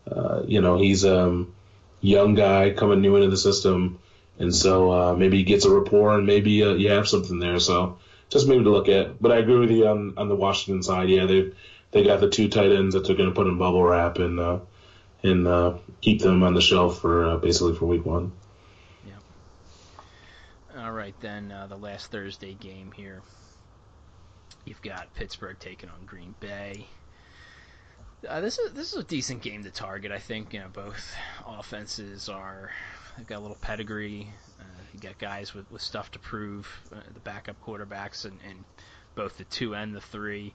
S2: young guy coming new into the system, and so maybe he gets a rapport and maybe you have something there. So just maybe to look at. But I agree with you on the Washington side. Yeah, they got the two tight ends that they're going to put in bubble wrap and keep them on the shelf for basically for week one.
S1: Yeah. All right, then the last Thursday game here. You've got Pittsburgh taking on Green Bay. This is a decent game to target. I think both offenses they've got a little pedigree. You got guys with stuff to prove. The backup quarterbacks and both the 2 and the 3.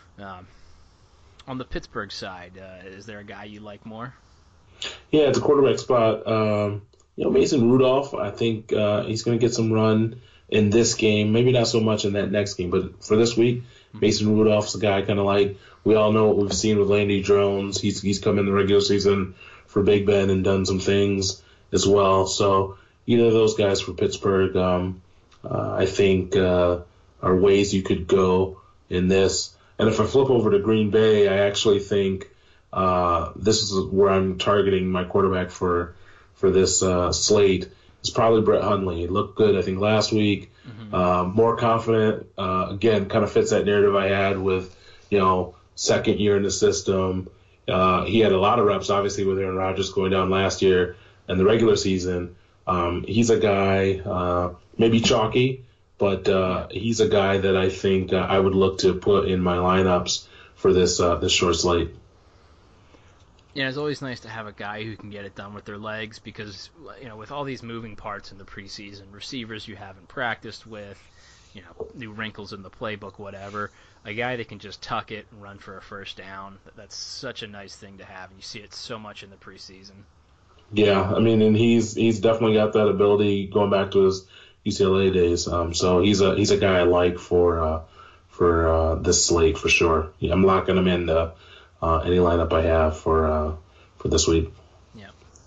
S1: On the Pittsburgh side, is there a guy you like more?
S2: Yeah, it's a quarterback spot. Mason Rudolph. I think he's going to get some run in this game. Maybe not so much in that next game, but for this week, Mason Rudolph's a guy kind of like we all know what we've seen with Landy Jones. He's come in the regular season for Big Ben and done some things as well. So either of those guys for Pittsburgh, I think are ways you could go in this. And if I flip over to Green Bay, I actually think this is where I'm targeting my quarterback for this slate. It's probably Brett Hundley. He looked good, I think, last week. More confident. Again, kind of fits that narrative I had with, second year in the system. He had a lot of reps, obviously, with Aaron Rodgers going down last year and the regular season. He's a guy, maybe chalky, but he's a guy that I think I would look to put in my lineups for this short slate.
S1: Yeah, it's always nice to have a guy who can get it done with their legs because, with all these moving parts in the preseason, receivers you haven't practiced with, new wrinkles in the playbook, whatever, a guy that can just tuck it and run for a first down, that's such a nice thing to have, and you see it so much in the preseason. Yeah,
S2: I mean, and he's definitely got that ability going back to his UCLA days. So he's a guy I like for this slate for sure. Yeah, I'm locking him into any lineup I have for this week.
S1: Yeah.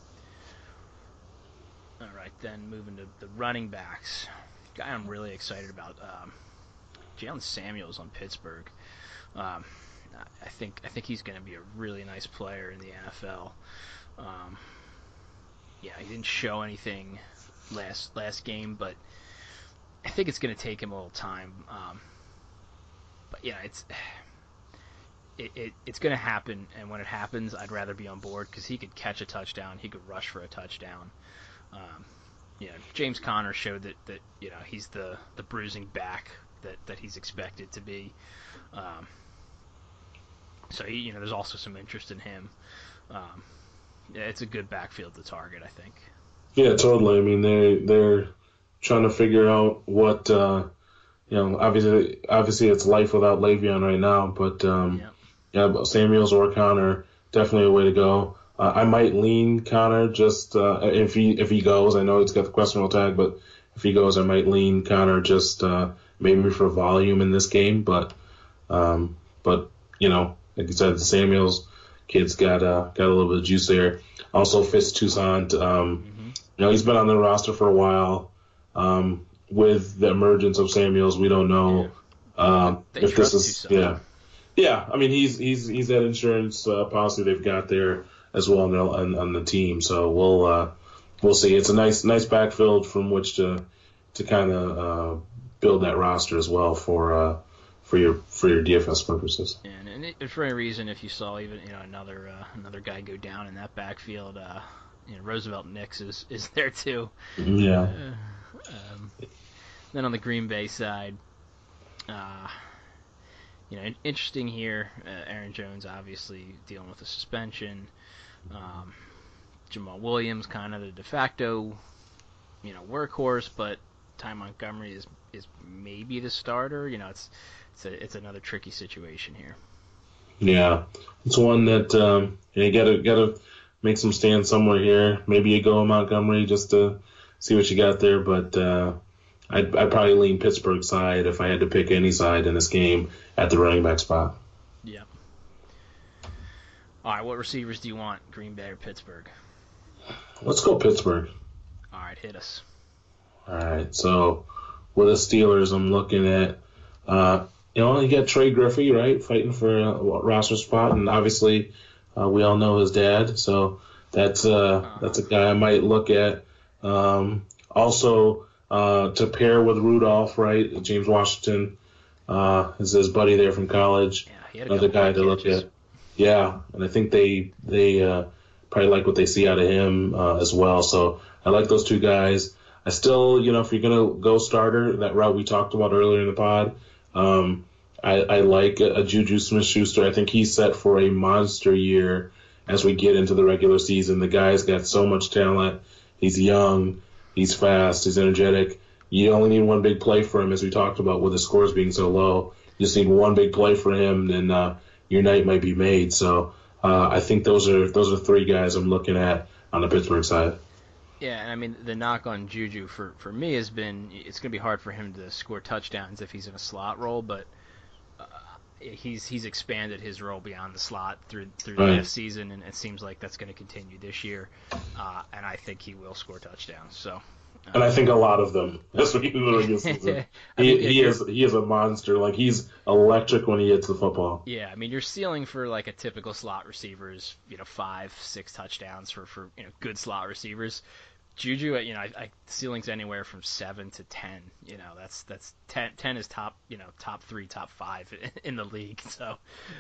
S1: All right, then moving to the running backs. Guy I'm really excited about, Jalen Samuels on Pittsburgh. I think he's going to be a really nice player in the NFL. He didn't show anything last game, but I think it's going to take him a little time. But yeah, it's going to happen, and when it happens, I'd rather be on board because he could catch a touchdown, he could rush for a touchdown. James Conner showed that he's the bruising back that he's expected to be. So there's also some interest in him. It's a good backfield to target, I think.
S2: Yeah, totally. I mean, they're trying to figure out what obviously it's life without Le'Veon right now, but Samuels or Conner, definitely a way to go. I might lean Conner just if he goes. I know he's got the questionable tag, but if he goes, I might lean Conner just maybe for volume in this game. But like you said, the Samuels kid's got a little bit of juice there. Also, Fitz Toussaint, He's been on the roster for a while. With the emergence of Samuels, we don't know if this is yeah. I mean, he's that insurance policy they've got there as well on the team. So we'll see. It's a nice backfield from which to kind of build that roster as well for your DFS purposes.
S1: And for any reason, if you saw even another guy go down in that backfield, Roosevelt Nix is there too.
S2: Yeah.
S1: Then on the Green Bay side, interesting here. Aaron Jones obviously dealing with a suspension. Jamal Williams kind of the de facto, workhorse, but Ty Montgomery is maybe the starter. It's another tricky situation here.
S2: Yeah, it's one that you gotta make some stand somewhere here. Maybe you go Montgomery just to see what you got there, but I'd probably lean Pittsburgh side if I had to pick any side in this game at the running back spot.
S1: Yeah. All right, what receivers do you want, Green Bay or Pittsburgh?
S2: Let's go Pittsburgh.
S1: All right, hit us.
S2: All right, so with the Steelers, I'm looking at, you got Trey Griffey, right, fighting for a roster spot, and obviously we all know his dad, so that's a guy I might look at. Also, to pair with Rudolph, right, James Washington is his buddy there from college, another guy to look at. Yeah, and I think they probably like what they see out of him as well, so I like those two guys. I still, if you're going to go starter, that route we talked about earlier in the pod, I like a Juju Smith-Schuster. I think he's set for a monster year as we get into the regular season. The guy's got so much talent. He's young. He's fast. He's energetic. You only need one big play for him, as we talked about, with the scores being so low. You just need one big play for him, and your night might be made. So I think those are three guys I'm looking at on the Pittsburgh side.
S1: Yeah, and I mean, the knock on Juju for me has been it's going to be hard for him to score touchdowns if he's in a slot role, but he's expanded his role beyond the slot through the last season, and it seems like that's going to continue this year, and I think he will score touchdowns. So.
S2: And I think a lot of them. That's what he is a monster. Like, he's electric when he hits the football.
S1: Yeah, I mean, your ceiling for like a typical slot receiver is 5-6 touchdowns for good slot receivers. Juju, ceiling's anywhere from 7 to 10. That's 10 is top 3, top 5 in the league. So,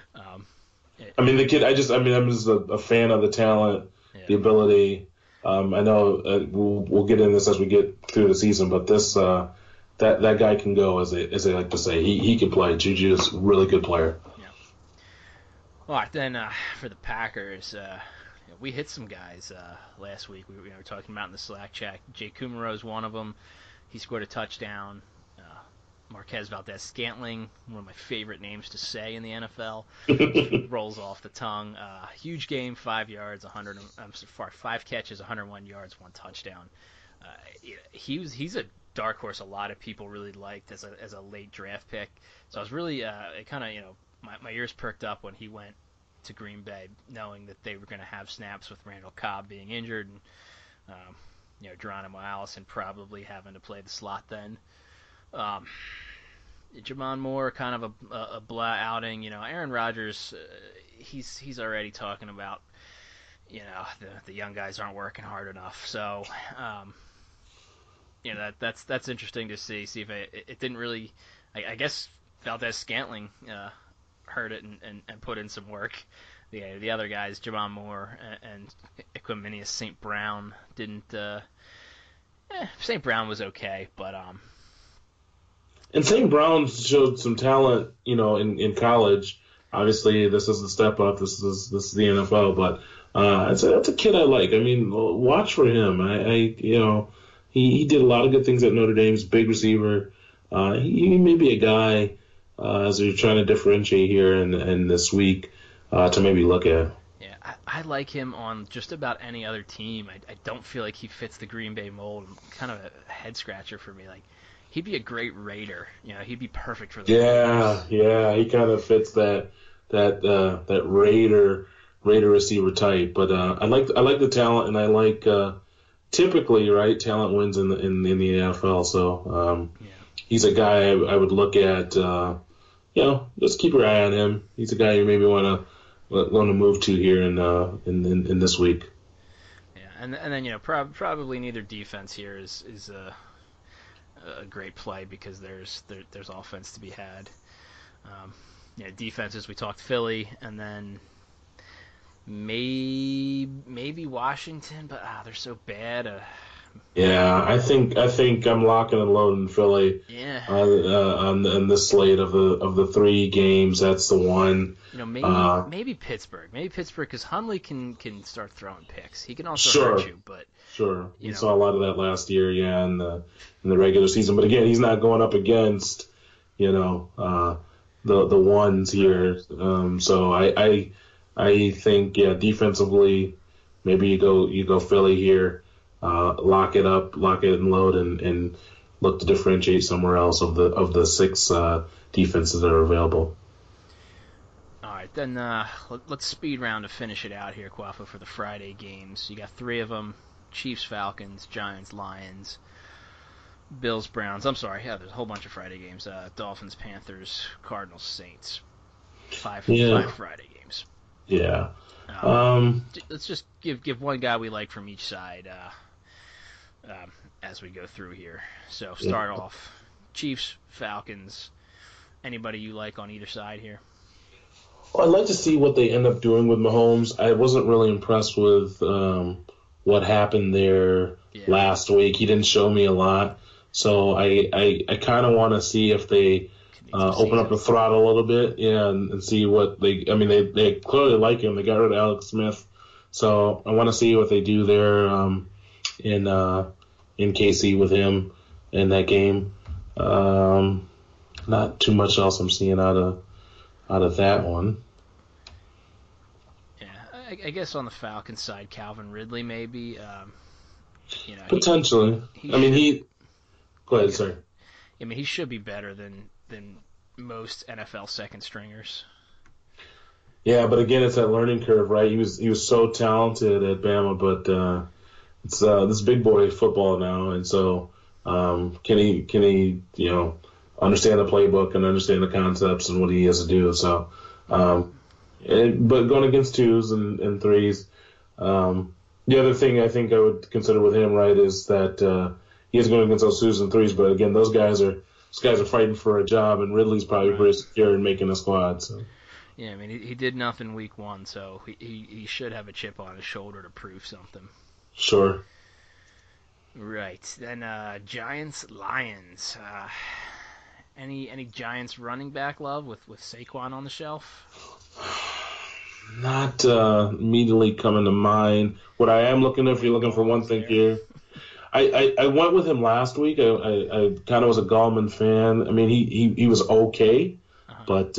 S2: the kid. I'm just a fan of the talent, the ability. I know we'll get into this as we get through the season, but this that guy can go, as they like to say. He can play. Juju is a really good player.
S1: Yeah. All right, then for the Packers, we hit some guys last week. We were talking about in the Slack chat. Jake Kumaro is one of them. He scored a touchdown. Marquez Valdez-Scantling, one of my favorite names to say in the NFL, rolls off the tongue. Huge game, 5 catches, 101 yards, 1 touchdown. He's a dark horse a lot of people really liked as a late draft pick. So I was really my ears perked up when he went to Green Bay, knowing that they were going to have snaps with Randall Cobb being injured and Geronimo Allison probably having to play the slot then. Jamon Moore, kind of a blah outing. Aaron Rodgers, he's already talking about, the young guys aren't working hard enough. So, that's interesting to see. See if it didn't really. I guess Valdez-Scantling heard it and put in some work. The other guys, Jamon Moore and Equanimeous St. Brown, didn't. St. Brown was okay, but
S2: And St. Brown showed some talent, in college. Obviously, this is the step up. This is the NFL, but that's a kid I like. I mean, watch for him. He did a lot of good things at Notre Dame. He's a big receiver. He may be a guy as you're trying to differentiate here in this week to maybe look at.
S1: Yeah, I like him on just about any other team. I don't feel like he fits the Green Bay mold. Kind of a head scratcher for me. Like, he'd be a great Raider. He'd be perfect for the Raiders.
S2: Yeah, he kind of fits that Raider receiver type. But I like the talent, and I like typically, right, talent wins in the NFL. So
S1: Yeah.
S2: he's a guy I would look at. Just keep your eye on him. He's a guy you maybe want to move to here in this week.
S1: Yeah, and then probably neither defense here is a great play because there's offense to be had. Defenses we talked Philly, and then maybe Washington, but they're so bad.
S2: Yeah, I think I'm locking and loading Philly.
S1: Yeah.
S2: On this slate of the three games, that's the one.
S1: Maybe Pittsburgh. Maybe Pittsburgh because Hundley can start throwing picks. He can also
S2: Sure.
S1: hurt you, but
S2: Sure, we saw a lot of that last year, in the regular season. But again, he's not going up against the ones here. So I think defensively, maybe you go Philly here. Lock it up, lock it and load, and look to differentiate somewhere else of the six defenses that are available.
S1: All right, then let's speed round to finish it out here, Quafa, for the Friday games. You got three of them: Chiefs, Falcons, Giants, Lions, Bills, Browns. I'm sorry, there's a whole bunch of Friday games: Dolphins, Panthers, Cardinals, Saints. Five Friday games.
S2: Yeah.
S1: Let's just give one guy we like from each side. As we go through here. So start off, Chiefs, Falcons. Anybody you like on either side here?
S2: Well, I'd like to see what they end up doing with Mahomes. I wasn't really impressed with what happened there last week. He didn't show me a lot, so I kind of want to see if they open up the throttle a little bit, and see what they. I mean, they clearly like him. They got rid of Alex Smith, so I want to see what they do there. In KC with him in that game. Not too much else I'm seeing out of that one.
S1: Yeah, I guess on the Falcons side, Calvin Ridley maybe.
S2: Potentially. Go ahead, sorry.
S1: I mean, he should be better than most NFL second stringers.
S2: Yeah, but again, it's that learning curve, right? He was so talented at Bama, but it's this big boy football now, and so can he understand the playbook and understand the concepts and what he has to do? So, but going against twos and threes, the other thing I think I would consider with him, right, is that he is going against those twos and threes, but again, those guys are fighting for a job, and Ridley's probably pretty secure in making a squad. So.
S1: Yeah, I mean he did nothing week one, so he should have a chip on his shoulder to prove something.
S2: Sure.
S1: Right. Then Giants, Lions. Any Giants running back love with Saquon on the shelf?
S2: Not immediately coming to mind. What I am looking if you're looking for one thing here, I went with him last week. I kind of was a Gallman fan. I mean, he was okay, but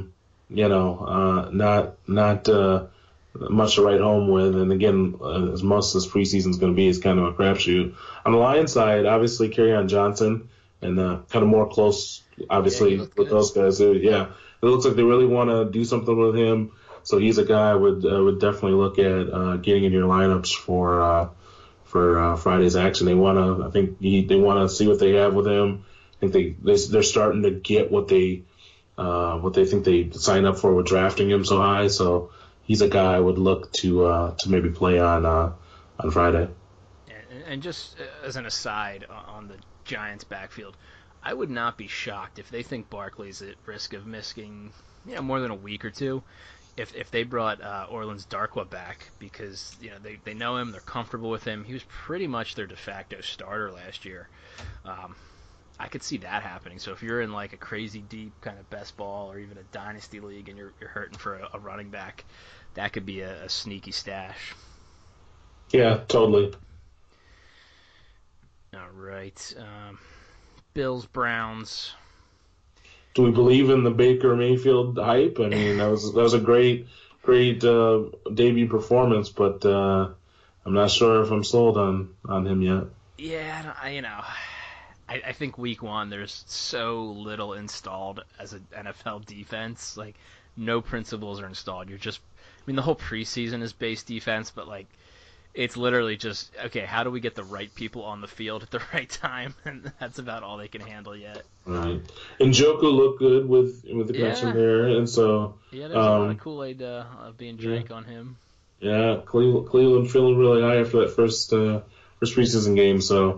S2: not much to write home with. And again, as much as preseason is going to be, it's kind of a crapshoot. On the Lions side, obviously Kerryon Johnson and kind of more close, obviously, with good. Those guys. Yeah, it looks like they really want to do something with him. So he's a guy I would definitely look at getting in your lineups for Friday's action. They want to, I think they want to see what they have with him. I think they're starting to get what they think they signed up for with drafting him so high. So he's a guy I would look to maybe play on Friday.
S1: And just as an aside on the Giants' backfield, I would not be shocked if they think Barkley's at risk of missing more than a week or two. If they brought Orleans Darkwa back because they know him, they're comfortable with him. He was pretty much their de facto starter last year. I could see that happening. So if you're in like a crazy deep kind of best ball or even a dynasty league and you're hurting for a running back, that could be a sneaky stash.
S2: Yeah, totally.
S1: All right. Bills, Browns.
S2: Do we believe in the Baker Mayfield hype? I mean, that was a great debut performance, but I'm not sure if I'm sold on him yet.
S1: Yeah, I think week one there's so little installed as an NFL defense. Like, no principles are installed. The whole preseason is base defense, but like It's literally just, okay, how do we get the right people on the field at the right time? And that's about all they can handle yet.
S2: Right. And Njoku looked good with the connection there, and so
S1: yeah, there's a lot of Kool-Aid being drank on him.
S2: Yeah, Cleveland feeling really high after that first preseason game, so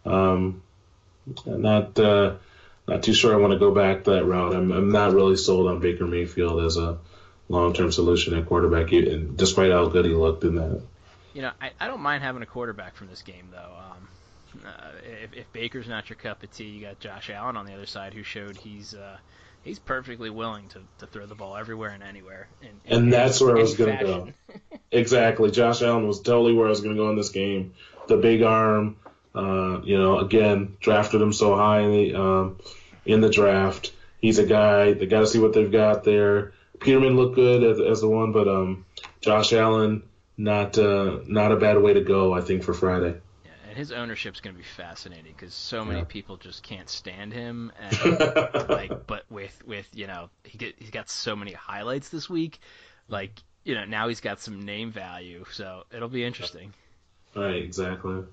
S2: not too sure I want to go back that route. I'm not really sold on Baker Mayfield as a long-term solution at quarterback, despite how good he looked in that.
S1: I don't mind having a quarterback from this game, though. If Baker's not your cup of tea, you got Josh Allen on the other side, who showed he's perfectly willing to throw the ball everywhere and anywhere.
S2: And that's where I was going to go. Exactly. Josh Allen was totally where I was going to go in this game. The big arm, again, drafted him so high in the draft. He's a guy. They got to see what they've got there. Peterman looked good as the one, but Josh Allen, not a bad way to go, I think, for Friday.
S1: Yeah, and his ownership's going to be fascinating because so many people just can't stand him. And but with he's got so many highlights this week, now he's got some name value, so it'll be interesting.
S2: Right, exactly.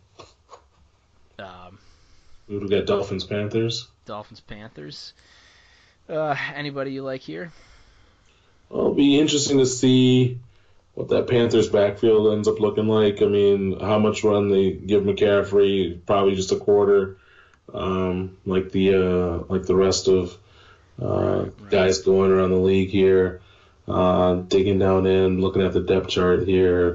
S2: We got Dolphins Panthers.
S1: Anybody you like here?
S2: Well, it'll be interesting to see what that Panthers backfield ends up looking like. I mean, how much run they give McCaffrey? Probably just a quarter, like the rest of guys going around the league here. Digging down in, looking at the depth chart here.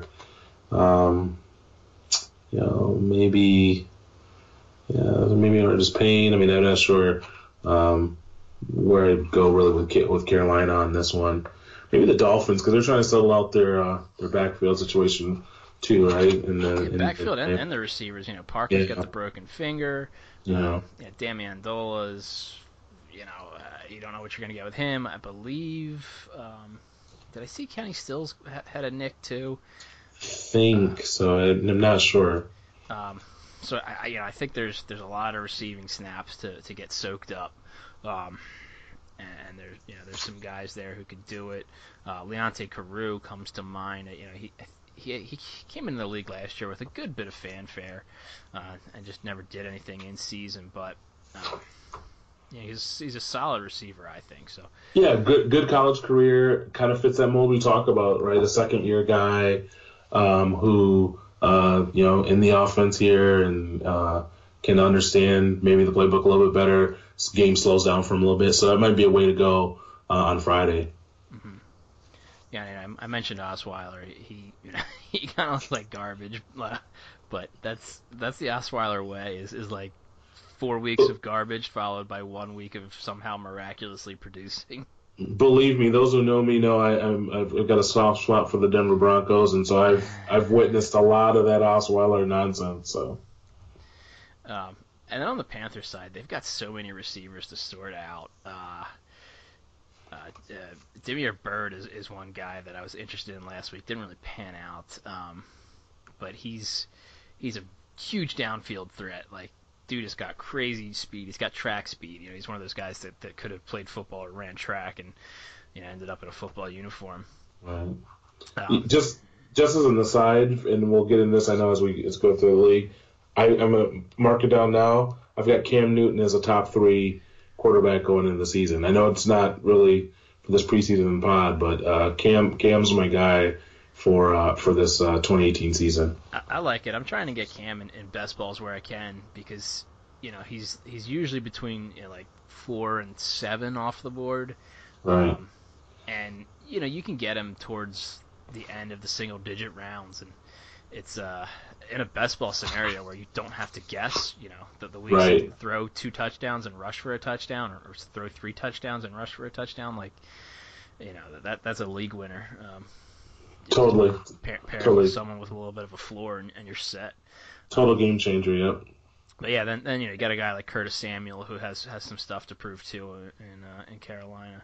S2: Maybe Artis Payne. I mean, I'm not sure where I'd go really with Carolina on this one. Maybe the Dolphins, because they're trying to settle out their backfield situation too, right?
S1: Backfield and the receivers. Parker's got the broken finger. Damian Dola's. You don't know what you're going to get with him. I believe. Did I see Kenny Stills had a nick too?
S2: I think so. I'm not sure.
S1: So I think there's a lot of receiving snaps to get soaked up. And there's some guys there who could do it. Leonte Carew comes to mind. He came into the league last year with a good bit of fanfare, and just never did anything in season. But he's a solid receiver, I think. So
S2: yeah, good college career, kind of fits that mold we talk about, right? A second year guy who in the offense here and can understand maybe the playbook a little bit better. This game slows down for him a little bit, so that might be a way to go on Friday.
S1: Mm-hmm. Yeah, I mentioned Osweiler. He kind of looks like garbage, but that's the Osweiler way. Is like 4 weeks of garbage followed by 1 week of somehow miraculously producing.
S2: Believe me, those who know me know I've got a soft spot for the Denver Broncos, and so I've witnessed a lot of that Osweiler nonsense. So.
S1: And then on the Panthers side, they've got so many receivers to sort out. Damiere Byrd is one guy that I was interested in last week. Didn't really pan out, but he's a huge downfield threat. Like, dude has got crazy speed. He's got track speed. He's one of those guys that could have played football or ran track and ended up in a football uniform.
S2: Right. Just as an aside, and we'll get into this, I know, as we go through the league. I'm going to mark it down now. I've got Cam Newton as a top 3 quarterback going into the season. I know it's not really for this preseason pod, but Cam's my guy for this 2018 season.
S1: I like it. I'm trying to get Cam in best balls where I can because he's usually between 4 and 7 off the board,
S2: right?
S1: And you can get him towards the end of the single digit rounds, and it's in a best ball scenario where you don't have to guess, the weeks
S2: right.
S1: You can throw 2 touchdowns and rush for a touchdown, or throw 3 touchdowns and rush for a touchdown. That's a league winner.
S2: Totally.
S1: Pair with someone with a little bit of a floor, and you're set.
S2: Total game changer, yep.
S1: But yeah, then you got a guy like Curtis Samuel who has some stuff to prove too in Carolina.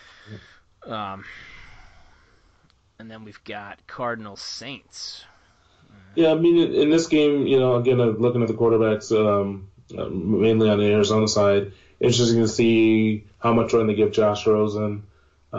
S1: And then we've got Cardinals Saints.
S2: Yeah, I mean, in this game, again, looking at the quarterbacks, mainly on the Arizona side, interesting to see how much run they give Josh Rosen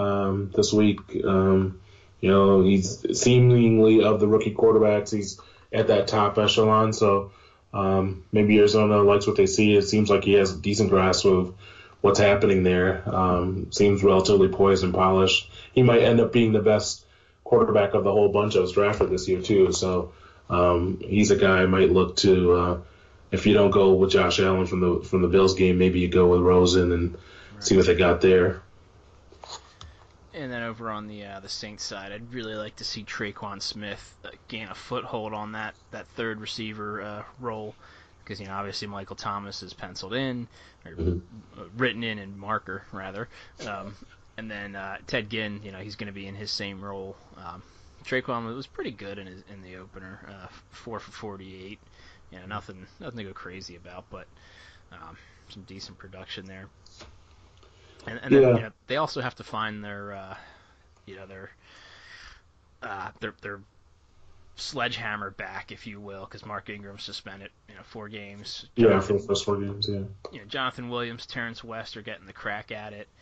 S2: this week. He's seemingly, of the rookie quarterbacks, he's at that top echelon. So maybe Arizona likes what they see. It seems like he has a decent grasp of what's happening there. Seems relatively poised and polished. He might end up being the best quarterback of the whole bunch that was drafted this year too. So he's a guy I might look to. If you don't go with Josh Allen from the Bills game, maybe you go with Rosen and see what they got there.
S1: And then over on the Saints side, I'd really like to see Traquan Smith gain a foothold on that third receiver role, because obviously Michael Thomas is penciled in, or written in marker rather, and then Ted Ginn, he's going to be in his same role. Traquan was pretty good in the opener, 4 for 48. Nothing to go crazy about, but some decent production there. And then they also have to find their sledgehammer back, if you will, because Mark Ingram suspended 4 games.
S2: For the first 4 games.
S1: Jonathan Williams, Terrence West are getting the crack at it.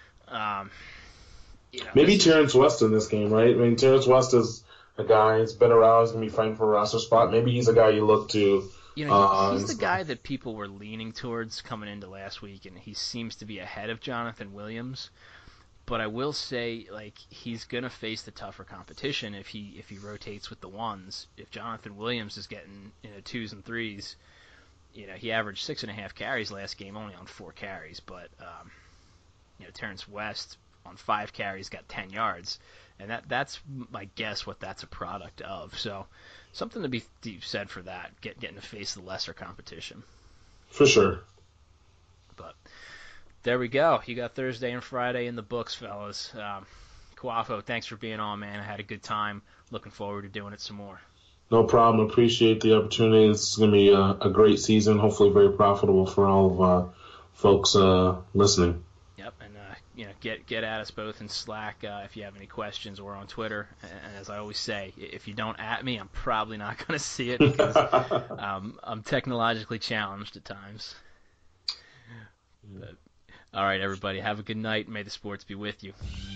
S2: Maybe Terrence West in this game, right? I mean, Terrence West is a guy that's been around. He's gonna be fighting for a roster spot. Maybe he's a guy you look to.
S1: He's the guy that people were leaning towards coming into last week, and he seems to be ahead of Jonathan Williams. But I will say, he's gonna face the tougher competition if he rotates with the ones. If Jonathan Williams is getting 2s and 3s, he averaged 6.5 carries last game, only on 4 carries. But Terrence West on 5 carries got 10 yards, and that's my guess what that's a product of. So something to be said for that, getting to face the lesser competition.
S2: For sure.
S1: But there we go. You got Thursday and Friday in the books, fellas. Coafo, thanks for being on, man. I had a good time. Looking forward to doing it some more. No
S2: problem. Appreciate the opportunity. This is going to be a great season, hopefully very profitable for all of folks listening.
S1: Yep, and get at us both in Slack if you have any questions, or on Twitter. And as I always say, if you don't at me, I'm probably not going to see it because I'm technologically challenged at times. But, all right, everybody, have a good night. May the sports be with you.